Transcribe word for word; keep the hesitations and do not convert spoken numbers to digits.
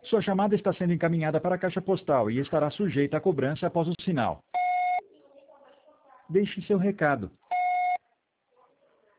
Sua chamada está sendo encaminhada para a caixa postal e estará sujeita à cobrança após o sinal. Deixe seu recado.